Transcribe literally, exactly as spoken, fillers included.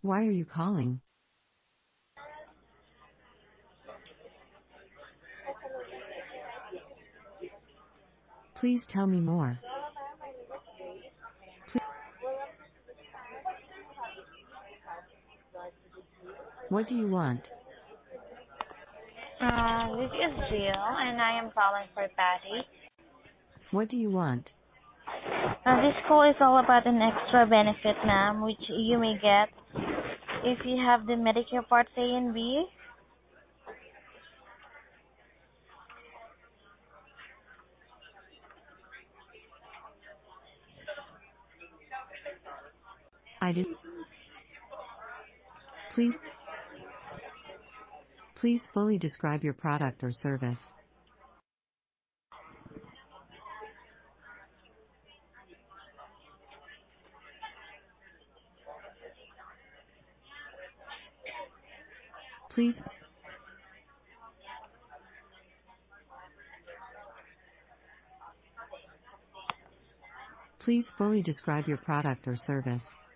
Why are you calling? Please tell me more. Please, what do you want? Uh, this is Jill, and I am calling for Patty. What do you want? Uh, this call is all about an extra benefit, ma'am, which you may get if you have the Medicare Part A and B. I did. Please, please fully describe your product or service. Please, please fully describe your product or service.